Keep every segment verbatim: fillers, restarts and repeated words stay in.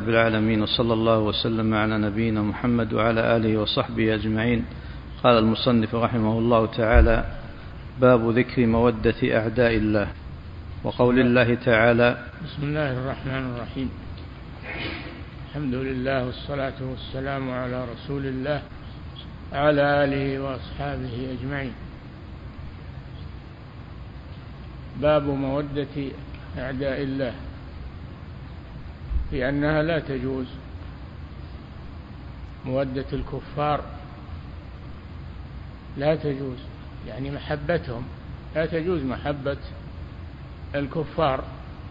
رب العالمين، وصلى الله وسلم على نبينا محمد وعلى آله وصحبه أجمعين. قال المصنف رحمه الله تعالى: باب ذكر مودة أعداء الله. وقول الله تعالى: بسم الله الرحمن الرحيم. الحمد لله والصلاة والسلام على رسول الله وعلى آله وأصحابه أجمعين. باب مودة أعداء الله، لأنها لا تجوز. مودة الكفار لا تجوز، يعني محبتهم لا تجوز، محبة الكفار،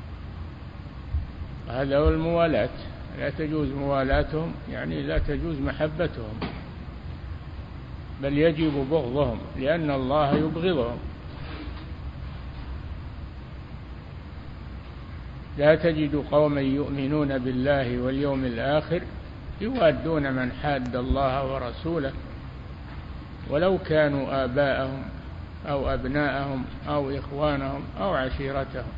هذا هو الموالاة، لا تجوز موالاتهم، يعني لا تجوز محبتهم، بل يجب بغضهم، لأن الله يبغضهم. لا تجد قوما يؤمنون بالله واليوم الآخر يوادون من حاد الله ورسوله ولو كانوا آباءهم أو أبناءهم أو إخوانهم أو عشيرتهم.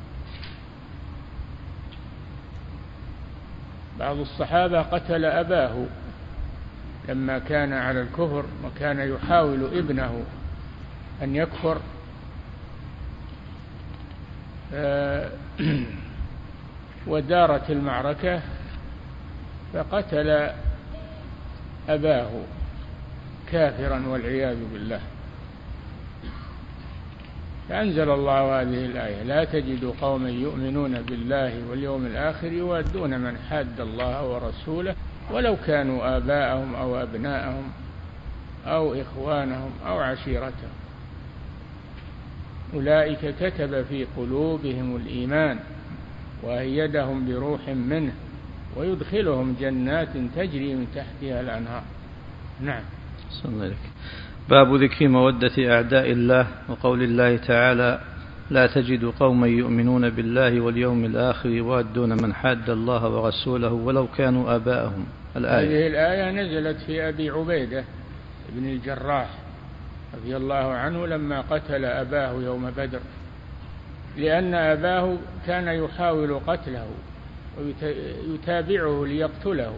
بعض الصحابة قتل أباه لما كان على الكفر، وكان يحاول ابنه أن يكفر، ودارت المعركة فقتل أباه كافرا والعياذ بالله. فأنزل الله هذه الآية: لا تجد قوما يؤمنون بالله واليوم الآخر يوادون من حاد الله ورسوله ولو كانوا آباءهم أو أبناءهم أو إخوانهم أو عشيرتهم أولئك كتب في قلوبهم الإيمان وأيدهم بروح منه ويدخلهم جنات تجري من تحتها الأنهار. نعم. صلى الله عليه. باب ذكر مودة أعداء الله. وقول الله تعالى: لا تجد قوما يؤمنون بالله واليوم الآخر يوادون من حاد الله ورسوله ولو كانوا آباءهم. الآية. هذه الآية نزلت في أبي عبيدة بن الجراح رضي الله عنه لما قتل أباه يوم بدر، لأن أباه كان يحاول قتله ويتابعه ليقتله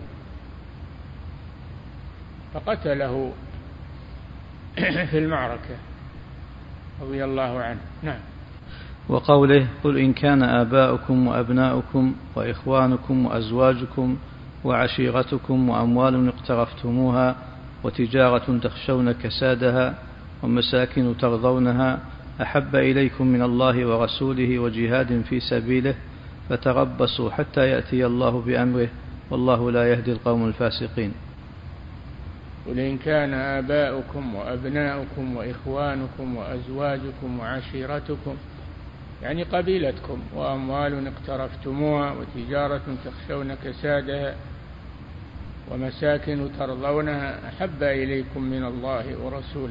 فقتله في المعركة رضي الله عنه. نعم. وقوله: قل إن كان آباؤكم وأبناؤكم وإخوانكم وأزواجكم وعشيرتكم وأموال اقترفتموها وتجارة تخشون كسادها ومساكن ترضونها أحب إليكم من الله ورسوله وجهاد في سبيله فتربصوا حتى يأتي الله بأمره والله لا يهدي القوم الفاسقين. قل إن كان آباؤكم وأبناؤكم وإخوانكم وأزواجكم وعشيرتكم، يعني قبيلتكم، وأموال اقترفتموها وتجارة تخشون كسادها ومساكن ترضونها أحب إليكم من الله ورسوله.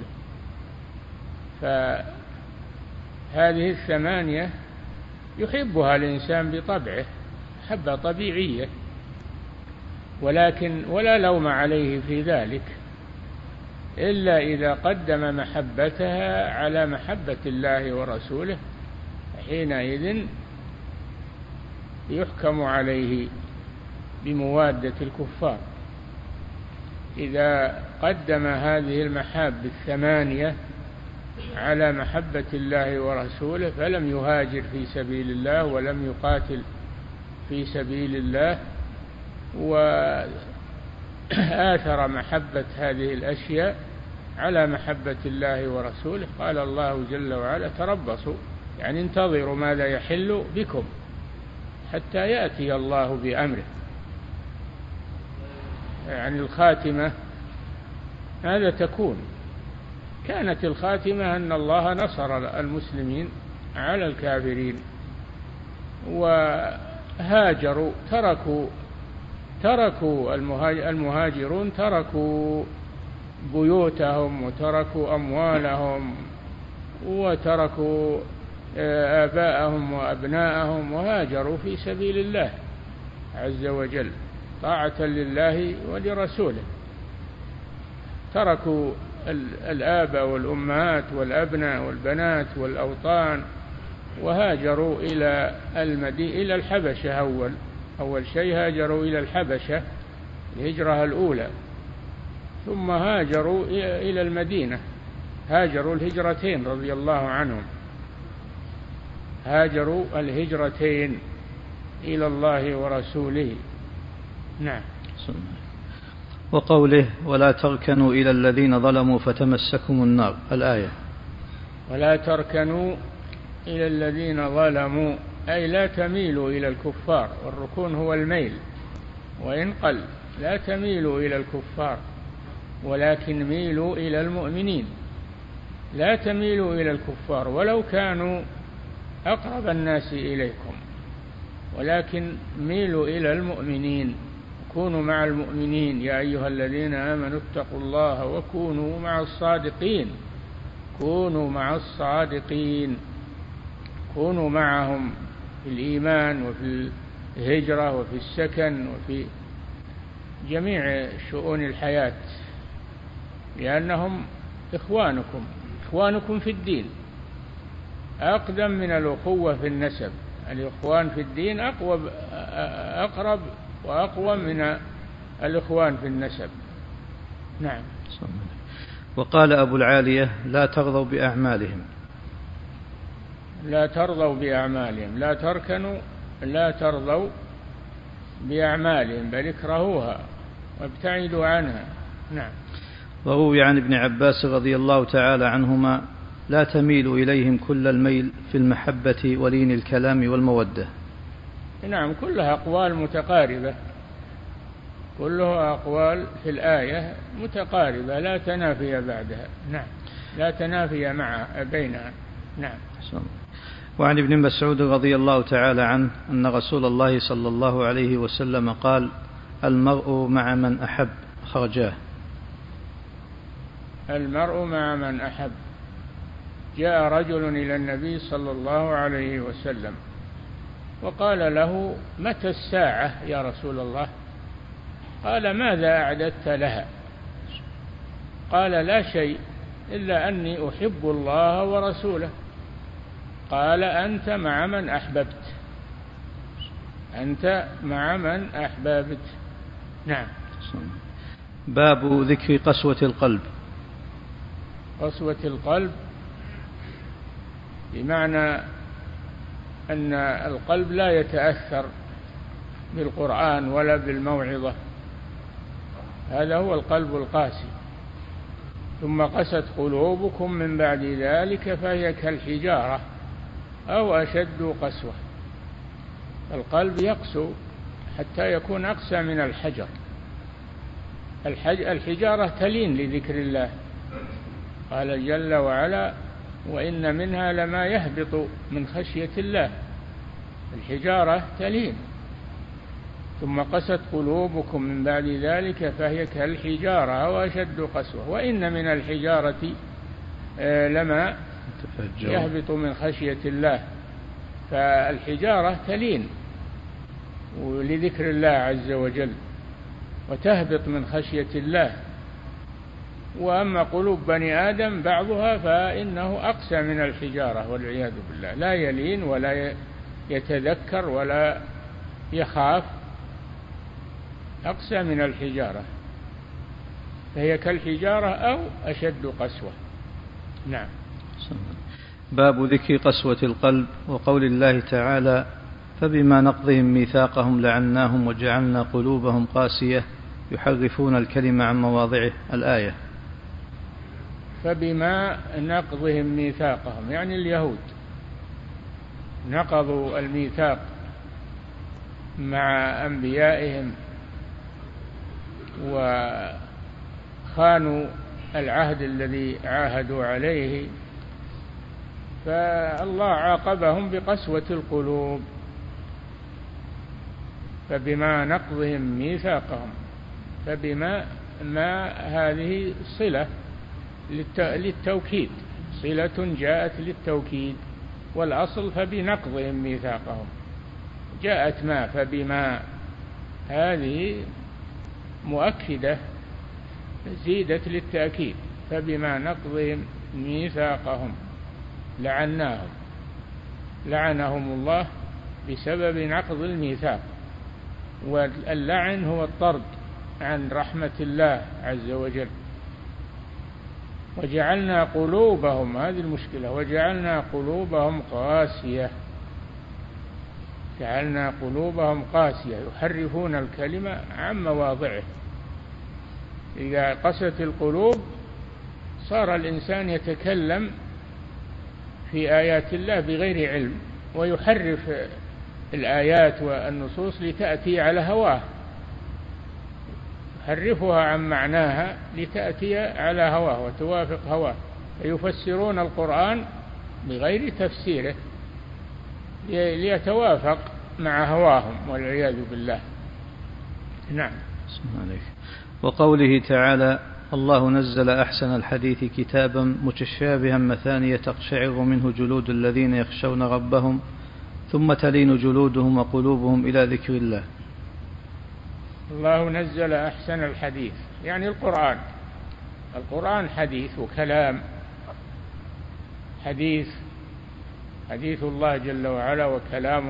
فهذه الثمانية يحبها الإنسان بطبعه حبة طبيعية، ولكن ولا لوم عليه في ذلك إلا إذا قدم محبتها على محبة الله ورسوله، حينئذ يحكم عليه بموادة الكفار. إذا قدم هذه المحاب الثمانية على محبة الله ورسوله فلم يهاجر في سبيل الله ولم يقاتل في سبيل الله وآثر محبة هذه الأشياء على محبة الله ورسوله، قال الله جل وعلا: تربصوا، يعني انتظروا ماذا يحل بكم حتى يأتي الله بأمره. يعني الخاتمة هذا تكون كانت الخاتمة أن الله نصر المسلمين على الكافرين وهاجروا، تركوا تركوا المهاجرون تركوا بيوتهم وتركوا أموالهم وتركوا آباءهم وأبناءهم وهاجروا في سبيل الله عز وجل طاعة لله ولرسوله. تركوا الآباء والأمهات والأبناء والبنات والأوطان وهاجروا إلى المدينة، إلى الحبشة أول، أول شيء هاجروا إلى الحبشة الهجرة الأولى، ثم هاجروا إلى المدينة، هاجروا الهجرتين رضي الله عنهم، هاجروا الهجرتين إلى الله ورسوله. نعم. وقوله ولا تركنوا إلى الذين ظلموا فتمسكم النار، الآية. ولا تركنوا إلى الذين ظلموا أي لا تميلوا إلى الكفار، والركون هو الميل وإن قل، لا تميلوا إلى الكفار ولكن ميلوا إلى المؤمنين، لا تميلوا إلى الكفار ولو كانوا أقرب الناس إليكم، ولكن ميلوا إلى المؤمنين، كونوا مع المؤمنين يا أيها الذين آمنوا اتقوا الله وكونوا مع الصادقين، كونوا مع الصادقين، كونوا معهم في الإيمان وفي الهجرة وفي السكن وفي جميع شؤون الحياة، لأنهم إخوانكم، إخوانكم في الدين، أقدم من الأخوة في النسب، الإخوان في الدين أقوى أقرب وأقوى من الإخوان في النسب. نعم. وقال أبو العالية لا ترضوا بأعمالهم، لا ترضوا بأعمالهم، لا تركنوا، لا ترضوا بأعمالهم بل اكرهوها وابتعدوا عنها. نعم. وروي عن ابن عباس رضي الله تعالى عنهما لا تميلوا إليهم كل الميل في المحبة ولين الكلام والمودة. نعم، كلها أقوال متقاربة، كلها أقوال في الآية متقاربة لا تنافي بعدها. نعم، لا تنافي مع بينها. نعم. وعن ابن مسعود رضي الله تعالى عنه أن رسول الله صلى الله عليه وسلم قال المرء مع من أحب، خرجاه. المرء مع من أحب. جاء رجل إلى النبي صلى الله عليه وسلم وقال له متى الساعة يا رسول الله؟ قال ماذا أعددت لها؟ قال لا شيء إلا أني أحب الله ورسوله. قال أنت مع من أحببت، أنت مع من أحببت. نعم. باب ذكر قسوة القلب. قسوة القلب بمعنى أن القلب لا يتأثر بالقرآن ولا بالموعظة، هذا هو القلب القاسي. ثم قست قلوبكم من بعد ذلك فهي كالحجارة أو أشد قسوة. القلب يقسو حتى يكون أقسى من الحجر. الحجارة تلين لذكر الله، قال جل وعلا وإن منها لما يهبط من خشية الله، الحجارة تلين. ثم قست قلوبكم من بعد ذلك فهي كالحجارة أو أشد قسوة وإن من الحجارة لما يهبط من خشية الله. فالحجارة تلين لذكر الله عز وجل وتهبط من خشية الله. وأما قلوب بني آدم بعضها فإنه أقسى من الحجارة والعياذ بالله، لا يلين ولا يتذكر ولا يخاف، أقسى من الحجارة، فهي كالحجارة أو أشد قسوة. نعم. باب ذكر قسوة القلب وقول الله تعالى فبما نقضهم ميثاقهم لعناهم وجعلنا قلوبهم قاسية يحرفون الكلم عن مواضعه، الآية. فبما نقضهم ميثاقهم يعني اليهود نقضوا الميثاق مع أنبيائهم وخانوا العهد الذي عاهدوا عليه، فالله عاقبهم بقسوة القلوب. فبما نقضهم ميثاقهم، فبما ما هذه صلة للتوكيد، صلة جاءت للتوكيد، والأصل فبنقضهم ميثاقهم، جاءت ما فبما هذه مؤكدة زيدت للتأكيد. فبما نقضهم ميثاقهم لعناهم، لعنهم الله بسبب نقض الميثاق، واللعن هو الطرد عن رحمة الله عز وجل. وجعلنا قلوبهم، هذه المشكلة، وجعلنا قلوبهم قاسية، جعلنا قلوبهم قاسية يحرفون الكلمة عن مواضعه. إذا قست القلوب صار الإنسان يتكلم في آيات الله بغير علم، ويحرف الآيات والنصوص لتأتي على هواه، يحرفها عن معناها لتأتي على هواه وتوافق هواه، فيفسرون القرآن بغير تفسيره ليتوافق مع هواهم والعياذ بالله. نعم. وقوله تعالى: الله نزل أحسن الحديث كتابا متشابها مثانية تقشعر منه جلود الذين يخشون ربهم ثم تلين جلودهم وقلوبهم إلى ذكر الله. الله نزل أحسن الحديث يعني القرآن. القرآن حديث وكلام، حديث حديث الله جل وعلا وكلامه.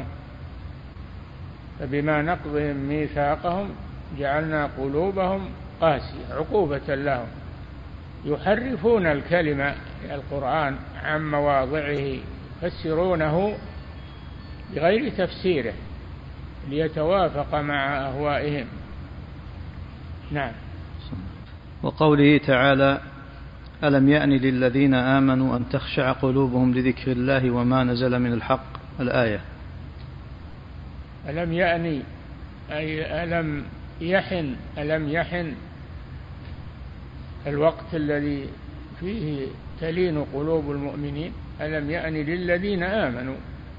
فبما نقضهم ميثاقهم جعلنا قلوبهم قاسية عقوبة لهم، يحرفون الكلمة القرآن عن مواضعه، يفسرونه بغير تفسيره ليتوافق مع أهوائهم. نعم. وقوله تعالى: ألم يأن للذين آمنوا أن تخشع قلوبهم لذكر الله وما نزل من الحق. الآية. ألم يأني أي ألم يحن، ألم يحن الوقت الذي فيه تلين قلوب المؤمنين. ألم يأن للذين آمنوا،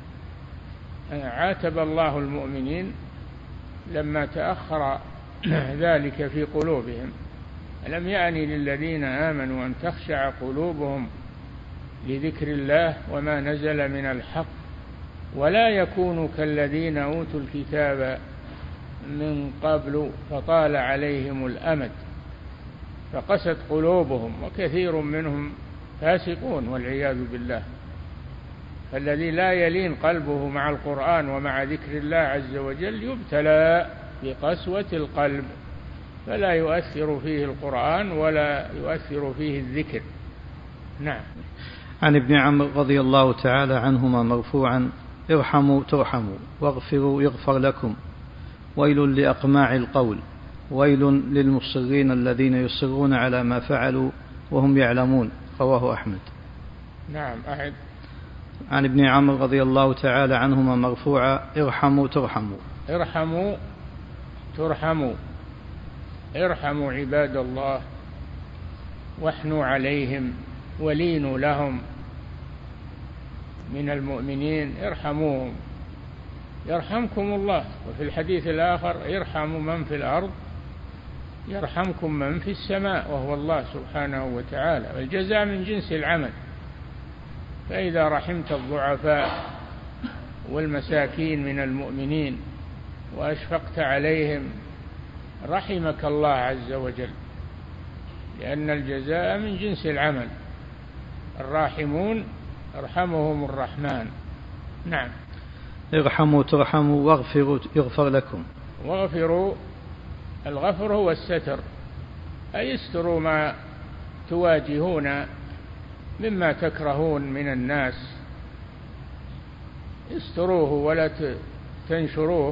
عاتب الله المؤمنين لما تأخر ذلك في قلوبهم. ألم يأن للذين آمنوا أن تخشع قلوبهم لذكر الله وما نزل من الحق ولا يكونوا كالذين أوتوا الكتاب من قبل فطال عليهم الأمد فقست قلوبهم وكثير منهم فاسقون والعياذ بالله. فالذي لا يلين قلبه مع القرآن ومع ذكر الله عز وجل يبتلى بقسوة القلب، فلا يؤثر فيه القرآن ولا يؤثر فيه الذكر. نعم. عن ابن عمرو رضي الله تعالى عنهما مرفوعا: ارحموا ترحموا واغفروا يغفر لكم، ويل لأقماع القول، ويل للمصرين الذين يصرون على ما فعلوا وهم يعلمون. رواه أحمد. نعم. أحد. عن ابن عمرو رضي الله تعالى عنهما مرفوعا: ارحموا ترحموا. ارحموا ترحموا، ارحموا عباد الله واحنوا عليهم ولينوا لهم من المؤمنين، ارحموهم يرحمكم الله. وفي الحديث الآخر: ارحموا من في الأرض يرحمكم من في السماء، وهو الله سبحانه وتعالى. والجزاء من جنس العمل، فإذا رحمت الضعفاء والمساكين من المؤمنين وأشفقت عليهم رحمك الله عز وجل، لأن الجزاء من جنس العمل. الراحمون يرحمهم الرحمن. نعم. ارحموا ترحموا واغفروا يغفر لكم. واغفروا، الغفر هو الستر، أي استروا ما تواجهون مما تكرهون من الناس، استروه ولا تنشروه،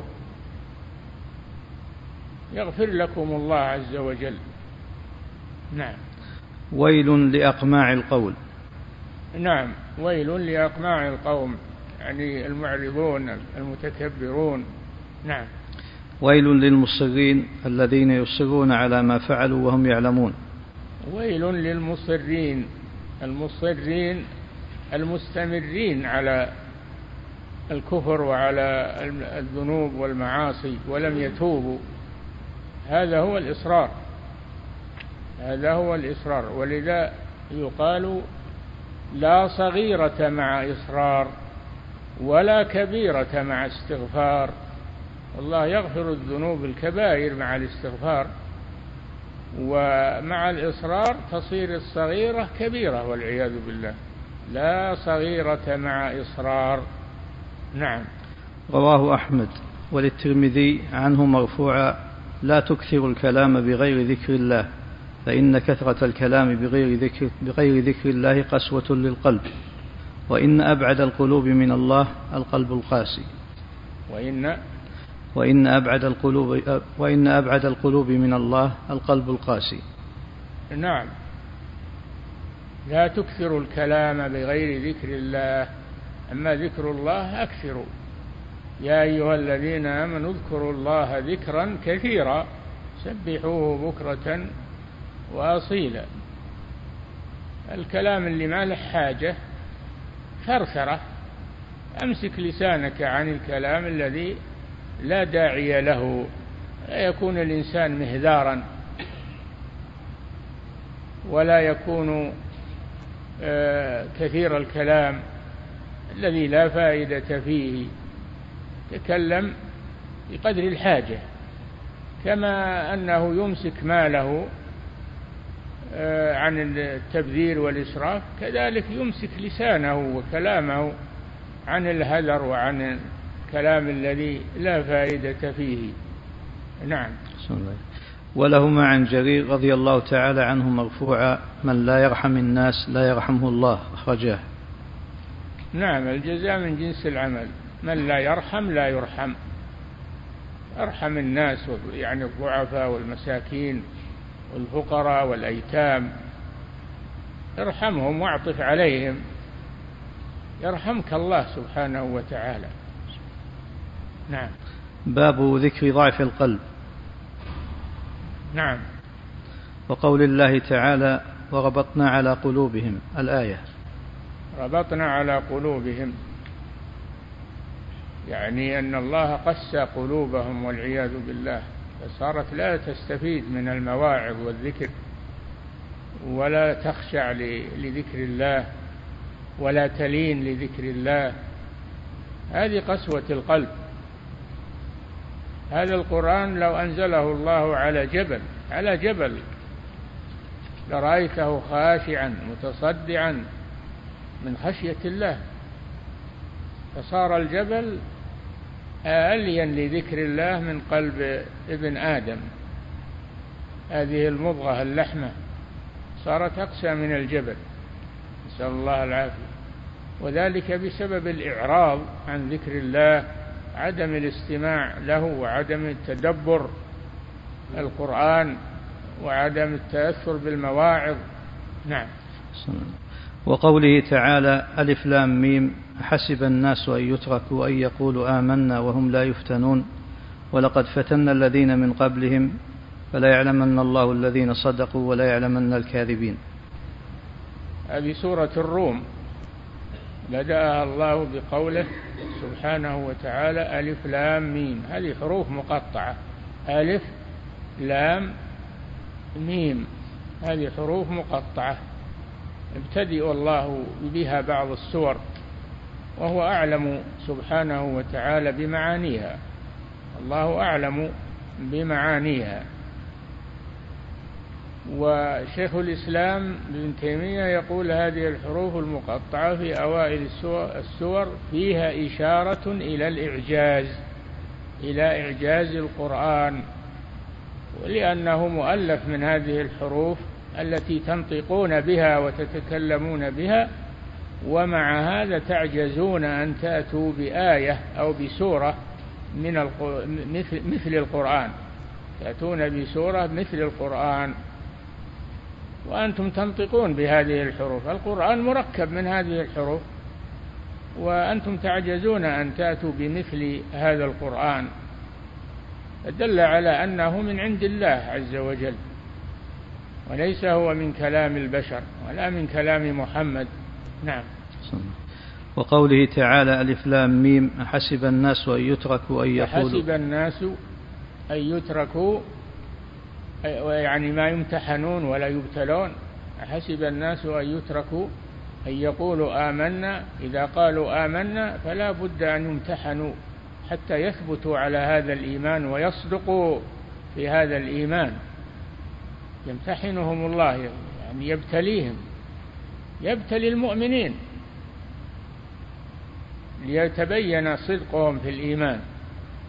يغفر لكم الله عز وجل. نعم. ويل لأقماع القول. نعم. ويل لأقماع القوم يعني المعرضون المتكبرون. نعم. ويل للمصرين الذين يصرون على ما فعلوا وهم يعلمون. ويل للمصرين، المصرين المستمرين على الكفر وعلى الذنوب والمعاصي ولم يتوبوا، هذا هو الإصرار، هذا هو الإصرار. ولذا يقال: لا صغيرة مع إصرار ولا كبيرة مع استغفار. الله يغفر الذنوب الكبائر مع الاستغفار، ومع الإصرار تصير الصغيرة كبيرة والعياذ بالله. لا صغيرة مع إصرار. نعم. رواه أحمد. وللترمذي عنه مرفوعا: لا تكثر الكلام بغير ذكر الله، فإن كثرة الكلام بغير ذكر, بغير ذكر الله قسوة للقلب، وإن أبعد القلوب من الله القلب القاسي. وإن وإن أبعد القلوب وإن أبعد القلوب من الله القلب القاسي. نعم، لا تكثر الكلام بغير ذكر الله، أما ذكر الله أكثروا. يا أيها الذين آمنوا اذكروا الله ذكرا كثيرا سبحوه بكرة وأصيلا. الكلام اللي ما له حاجة ثرثرة، أمسك لسانك عن الكلام الذي لا داعي له، لا يكون الإنسان مهذارا ولا يكون كثير الكلام الذي لا فائدة فيه. تكلم بقدر الحاجة، كما أنه يمسك ماله عن التبذير والإسراف، كذلك يمسك لسانه وكلامه عن الهذر وعن الكلام الذي لا فائدة فيه. نعم. ولهما عن جرير رضي الله تعالى عنه مرفوعا: من لا يرحم الناس لا يرحمه الله، أخرجاه. نعم، الجزاء من جنس العمل، من لا يرحم لا يرحم. ارحم الناس، يعني الضعفاء والمساكين والفقراء والأيتام، ارحمهم واعطف عليهم يرحمك الله سبحانه وتعالى. نعم. باب ذكر ضعف القلب. نعم. وقول الله تعالى: وربطنا على قلوبهم، الآية. ربطنا على قلوبهم يعني أن الله قسى قلوبهم والعياذ بالله، فصارت لا تستفيد من المواعظ والذكر، ولا تخشع لذكر الله، ولا تلين لذكر الله. هذه قسوة القلب. هذا القرآن لو أنزله الله على جبل على جبل لرأيته خاشعا متصدعا من خشية الله، فصار الجبل ألين لذكر الله من قلب ابن آدم. هذه المضغة اللحمة صارت أقسى من الجبل، نسأل الله العافية، وذلك بسبب الإعراض عن ذكر الله، عدم الاستماع له، وعدم التدبر القرآن، وعدم التأثر بالمواعظ. نعم. وقوله تعالى: ألف لام ميم، حسب الناس أن يتركوا أن يقولوا آمنا وهم لا يفتنون ولقد فتنا الذين من قبلهم فلا يعلمن الله الذين صدقوا ولا يعلمن الكاذبين. هذه سورة الروم بدأها الله بقوله سبحانه وتعالى: ألف لام ميم. هذه حروف مقطعة، ألف لام ميم، هذه حروف مقطعة ابتدئ الله بها بعض السور، وهو أعلم سبحانه وتعالى بمعانيها، الله أعلم بمعانيها. وشيخ الإسلام ابن تيمية يقول: هذه الحروف المقطعة في أوائل السور فيها إشارة إلى الإعجاز، إلى إعجاز القرآن، ولأنه مؤلف من هذه الحروف التي تنطقون بها وتتكلمون بها، ومع هذا تعجزون أن تأتوا بآية أو بسورة من مثل القرآن، تأتون بسورة مثل القرآن وأنتم تنطقون بهذه الحروف. القرآن مركب من هذه الحروف، وأنتم تعجزون أن تأتوا بمثل هذا القرآن، دل على أنه من عند الله عز وجل، وليس هو من كلام البشر ولا من كلام محمد. نعم. وقوله تعالى: ألف لام ميم، حسب الناس أن يتركوا أن يقولوا. حسب الناس أن يتركوا، يعني ما يمتحنون ولا يبتلون. حسب الناس أن يتركوا أن يقولوا آمنا، إذا قالوا آمنا فلا بد أن يمتحنوا حتى يثبتوا على هذا الإيمان ويصدقوا في هذا الإيمان. يمتحنهم الله، يعني يبتليهم، يبتلي المؤمنين ليتبين صدقهم في الإيمان.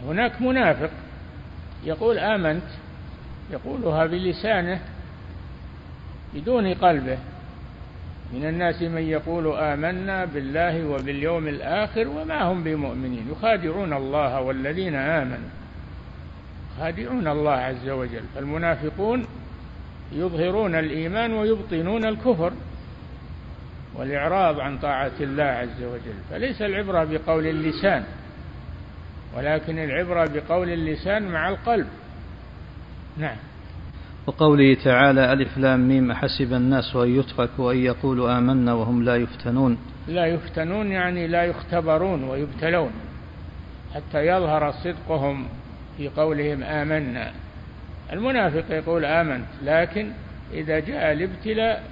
هناك منافق يقول آمنت، يقولها بلسانه بدون قلبه. من الناس من يقول آمنا بالله وباليوم الآخر وما هم بمؤمنين يخادعون الله والذين آمنوا، يخادعون الله عز وجل. فالمنافقون يظهرون الإيمان ويبطنون الكفر والإعراض عن طاعة الله عز وجل. فليس العبرة بقول اللسان، ولكن العبرة بقول اللسان مع القلب. نعم. وقوله تعالى ألف لام ميم أحسب الناس أن يتركوا أن يقولوا آمنا وهم لا يفتنون. لا يفتنون يعني لا يختبرون ويبتلون حتى يظهر صدقهم في قولهم آمنا. المنافق يقول آمنت، لكن إذا جاء الابتلاء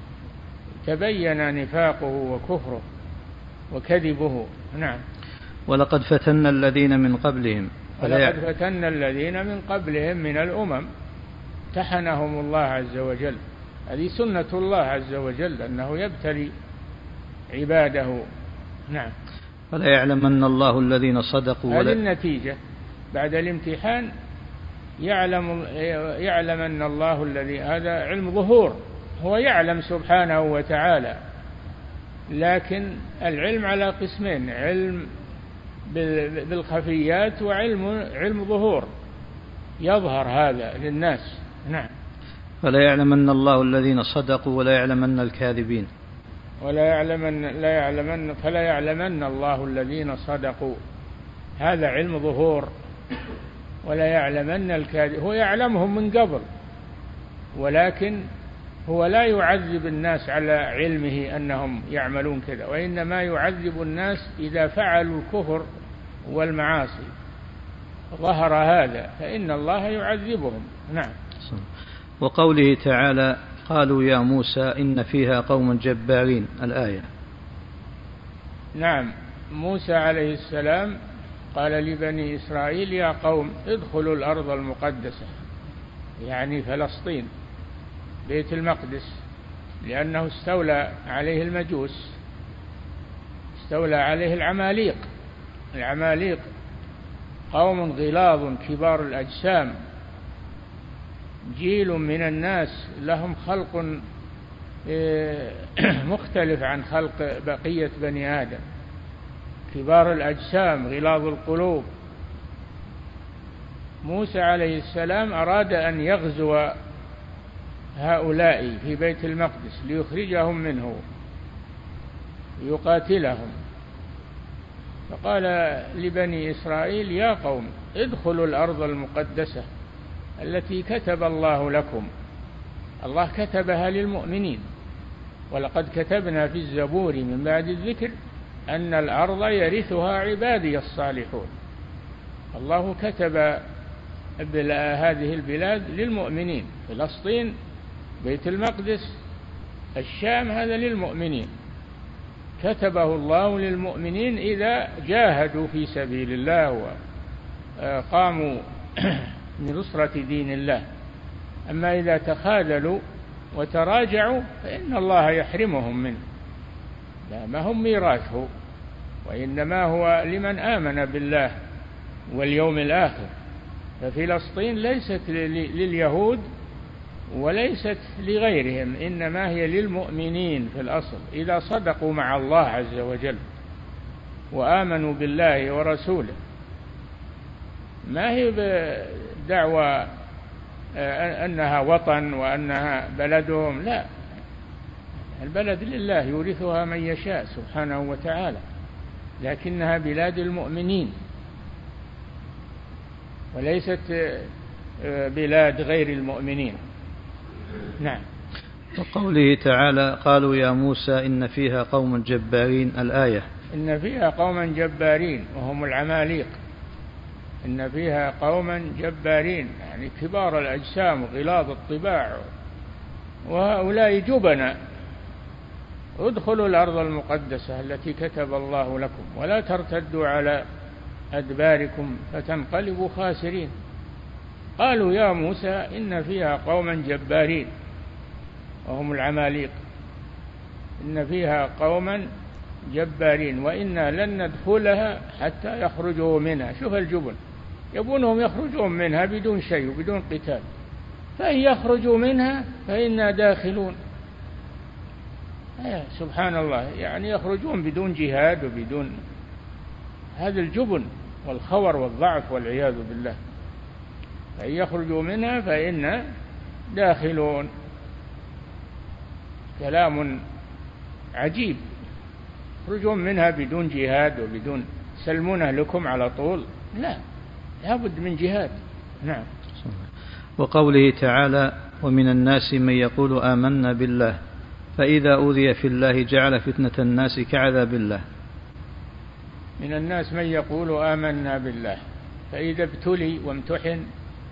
تبين نفاقه وكفره وكذبه. نعم. ولقد فتنا الذين من قبلهم ولقد فتنا الذين من قبلهم من الأمم امتحنهم الله عز وجل. هذه سنة الله عز وجل أنه يبتلي عباده. نعم. فلا يعلمن الله الذين صدقوا. هذه النتيجة بعد الامتحان، يعلم يعلم أن الله الذي، هذا علم ظهور، هو يعلم سبحانه وتعالى، لكن العلم على قسمين: علم بالخفيات وعلم علم ظهور، يظهر هذا للناس. نعم. فلا يعلمن الله الذين صدقوا ولا يعلمن الكاذبين. ولا يعلمن لا يعلمن فلا يعلمن الله الذين صدقوا، هذا علم ظهور. ولا يعلمن الكاذب، هو يعلمهم من قبل، ولكن هو لا يعذب الناس على علمه أنهم يعملون كذا، وإنما يعذب الناس إذا فعلوا الكفر والمعاصي، ظهر هذا فإن الله يعذبهم. نعم. وقوله تعالى قالوا يا موسى إن فيها قوم جبارين، الآية. نعم. موسى عليه السلام قال لبني إسرائيل يا قوم ادخلوا الأرض المقدسة، يعني فلسطين، بيت المقدس، لأنه استولى عليه المجوس، استولى عليه العماليق. العماليق قوم غلاظ كبار الأجسام، جيل من الناس لهم خلق مختلف عن خلق بقية بني آدم، كبار الأجسام غلاظ القلوب. موسى عليه السلام أراد أن يغزو هؤلاء في بيت المقدس ليخرجهم منه ويقاتلهم، فقال لبني إسرائيل يا قوم ادخلوا الأرض المقدسة التي كتب الله لكم. الله كتبها للمؤمنين، ولقد كتبنا في الزبور من بعد الذكر أن الأرض يرثها عبادي الصالحون. الله كتب هذه البلاد للمؤمنين، فلسطين، بيت المقدس، الشام، هذا للمؤمنين، كتبه الله للمؤمنين إذا جاهدوا في سبيل الله وقاموا بنصرة دين الله. أما إذا تخاذلوا وتراجعوا فإن الله يحرمهم منه، لا ما هم ميراثه، وإنما هو لمن آمن بالله واليوم الآخر. ففلسطين ليست لليهود وليست لغيرهم، إنما هي للمؤمنين في الأصل إذا صدقوا مع الله عز وجل وآمنوا بالله ورسوله. ما هي بدعوى أنها وطن وأنها بلدهم، لا، البلد لله يورثها من يشاء سبحانه وتعالى، لكنها بلاد المؤمنين وليست بلاد غير المؤمنين. نعم. وقوله تعالى قالوا يا موسى إن فيها قوم جبارين، الآية. إن فيها قوما جبارين وهم العماليق، إن فيها قوما جبارين يعني كبار الأجسام غلاظ الطباع، وهؤلاء جبنا. ادخلوا الأرض المقدسة التي كتب الله لكم ولا ترتدوا على أدباركم فتنقلبوا خاسرين. قالوا يا موسى إن فيها قوما جبارين وهم العماليق، إن فيها قوما جبارين وإنا لن ندخلها حتى يخرجوا منها. شوف الجبن، يبونهم يخرجون منها بدون شيء وبدون قتال، فإن يخرجوا منها فإنا داخلون. سبحان الله، يعني يخرجون بدون جهاد وبدون، هذا الجبن والخور والضعف والعياذ بالله. فإن يخرجوا منها فإنا داخلون. كلام عجيب، يخرجون منها بدون جهاد وبدون سلمون أهلكم على طول، لا، لابد من جهاد. نعم. وقوله تعالى ومن الناس من يقول آمنا بالله فإذا أوذي في الله جعل فتنة الناس كعذاب الله. من الناس من يقول آمنا بالله فإذا ابتلي وامتحن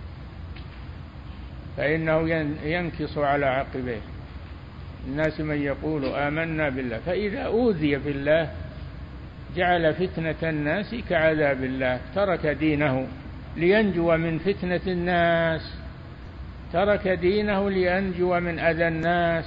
فإنه ينكص على عقبيه. الناس من يقول آمنا بالله فإذا أوذي في الله جعل فتنة الناس كعذاب الله. ترك دينه لينجو من فتنة الناس، ترك دينه لينجو من أذى الناس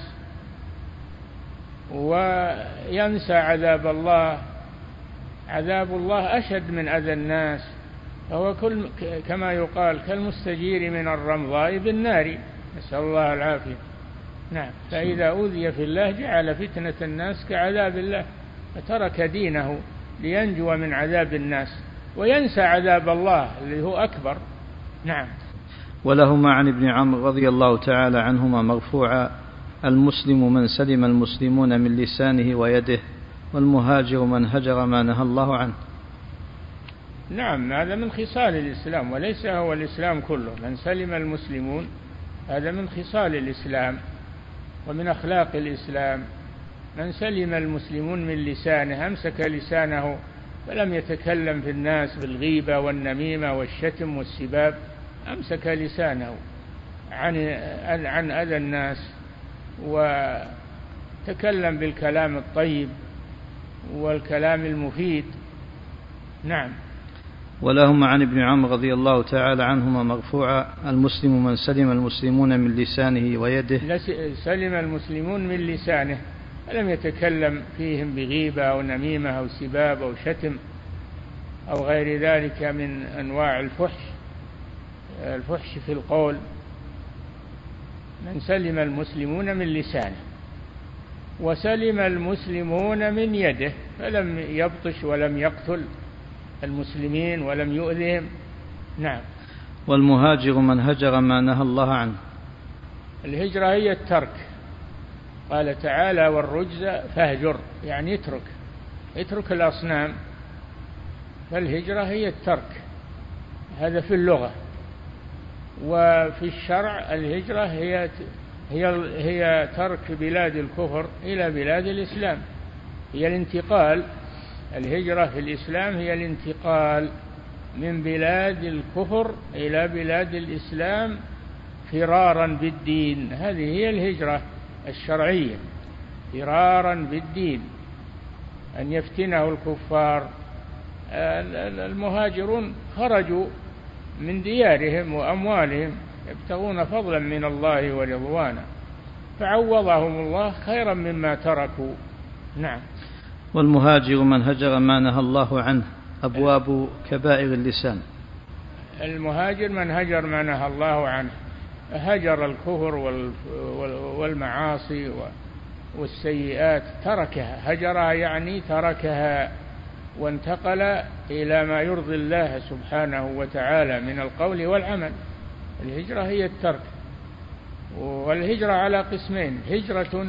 وينسى عذاب الله. عذاب الله أشد من أذى الناس، فهو كل كما يقال كالمستجير من الرمضاء بالنار، نسأل الله العافية. نعم. فإذا أوذي في الله جعل فتنة الناس كعذاب الله، فترك دينه لينجو من عذاب الناس وينسى عذاب الله اللي هو أكبر. نعم. ولهما عن ابن عمرو رضي الله تعالى عنهما مرفوعا المسلم من سلم المسلمون من لسانه ويده والمهاجر من هجر ما نهى الله عنه. نعم، هذا من خصال الإسلام وليس هو الإسلام كله. من سلم المسلمون هذا من خصال الإسلام ومن أخلاق الإسلام. من سلم المسلمون من لسانه، أمسك لسانه فلم يتكلم في الناس بالغيبة والنميمة والشتم والسباب، أمسك لسانه عن عن أذى الناس وتكلم بالكلام الطيب والكلام المفيد. نعم. ولهما عن ابن عمرو رضي الله تعالى عنهما مرفوعا المسلم من سلم المسلمون من لسانه ويده. سلم المسلمون من لسانه، لم يتكلم فيهم بغيبة أو نميمة أو سباب أو شتم أو غير ذلك من أنواع الفحش الفحش في القول. من سلم المسلمون من لسانه، وسلم المسلمون من يده، فلم يبطش ولم يقتل المسلمين ولم يؤذهم. نعم. والمهاجر من هجر ما نهى الله عنه. الهجرة هي الترك، قال تعالى والرجز فاهجر، يعني اترك اترك الأصنام. فالهجرة هي الترك، هذا في اللغة. وفي الشرع الهجرة هي هي هي ترك بلاد الكفر إلى بلاد الإسلام، هي الانتقال. الهجرة في الإسلام هي الانتقال من بلاد الكفر إلى بلاد الإسلام فرارا بالدين. هذه هي الهجرة الشرعية، فرارا بالدين، أن يفتنه الكفار. المهاجرون خرجوا من ديارهم وأموالهم يبتغون فضلا من الله ورضوانا، فعوضهم الله خيرا مما تركوا. نعم. والمهاجر من هجر ما نهى الله عنه. أبواب كبائر اللسان. المهاجر من هجر ما نهى الله عنه، هجر الكفر والمعاصي والسيئات، تركها. هجرها يعني تركها وانتقل إلى ما يرضي الله سبحانه وتعالى من القول والعمل. الهجرة هي الترك. والهجرة على قسمين: هجرة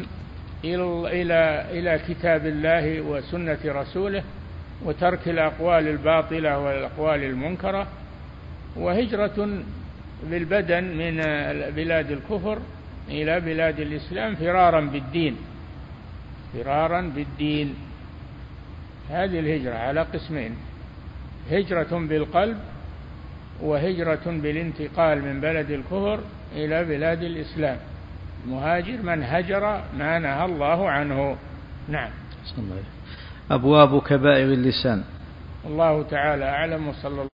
إلى إلى كتاب الله وسنة رسوله وترك الأقوال الباطلة والأقوال المنكرة، وهجرة بالبدن من بلاد الكفر إلى بلاد الإسلام فرارا بالدين فرارا بالدين. هذه الهجرة على قسمين: هجرة بالقلب وهجرة بالانتقال من بلد الكفر إلى بلاد الإسلام. المهاجر من هجر ما نهى الله عنه. نعم. أبواب كبائر اللسان. الله تعالى أعلم، وصلى الله